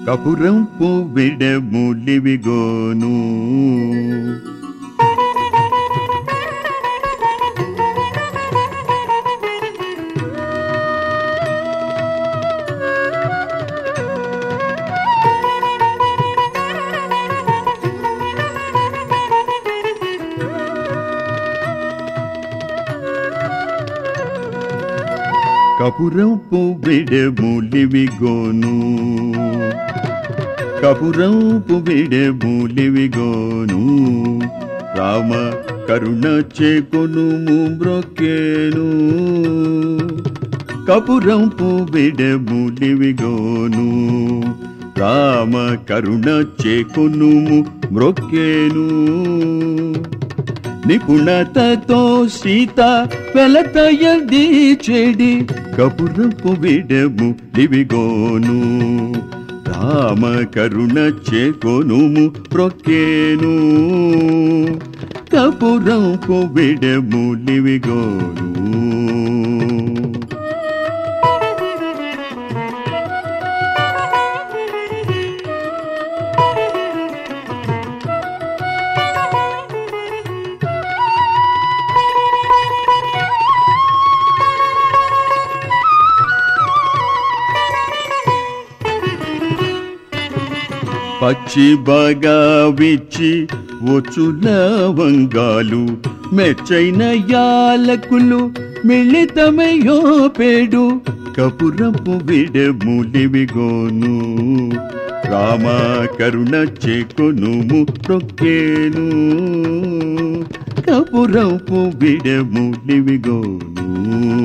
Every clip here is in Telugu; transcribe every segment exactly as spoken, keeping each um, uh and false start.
కపురంపు విడములివిగోను కపురంపు విడములివిగోను కపురంపు విడములివిగోను రామ కరుణ చేకొనుము మ్రొక్కేను కపురంపు విడములివిగోను రామ కరుణ చేకొనుము మ్రొక్కేను నిపుణతతో సీత వెలతయది చెడి కపురంపు విడములివిగోను రామ కరుణ చేకొనుము మ్రొక్కేను కపురంపు విడములివిగోను పచ్చి బాగా విచ్చి వచ్చు లవంగాలు మెచ్చైన యాలకులు మిళితమయ్యో పేడు కపురంపు విడములివిగోను రామ కరుణ చేకొనుము మ్రొక్కేను కపురంపు విడములివిగోను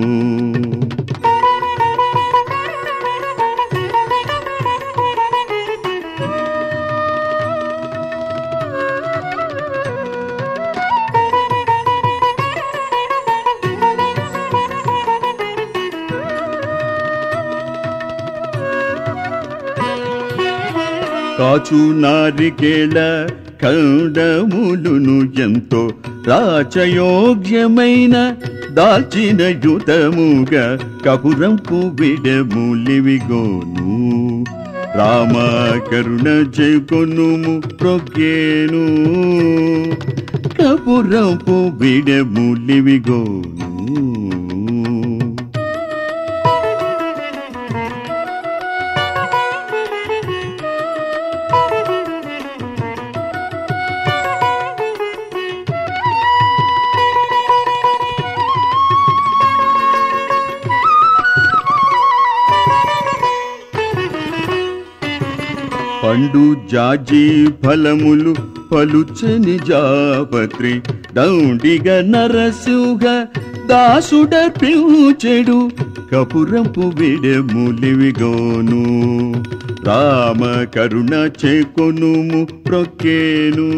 కాచు నారికేళ ఖండములును ఎంతో రాచయోగ్యమైన దాల్చిన యుతముగా కపురంపు విడములివిగోను రామ కరుణ చేకొనుము మ్రొక్కేను కపురంపు విడములివిగోను పండు జాజి ఫలములు పలుచని జాపత్రి దౌండిగ నరసింహ దాసుడ పిలుచెడు కపురంపు విడములివిగోను రామ కరుణ చేకొనుము మ్రొక్కేను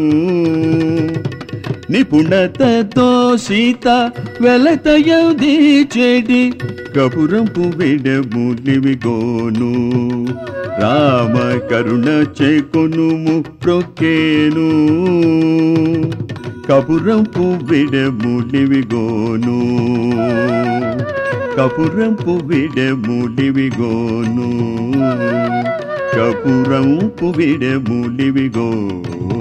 నిపుణతతో సీత వెలతయది చెడి కపురంపు విడములివిగోను రామ కరుణ చేకొనుము మ్రొక్కేను కపురంపు విడములివిగోను కపురంపు విడములివిగోను కపురంపు విడములివిగోను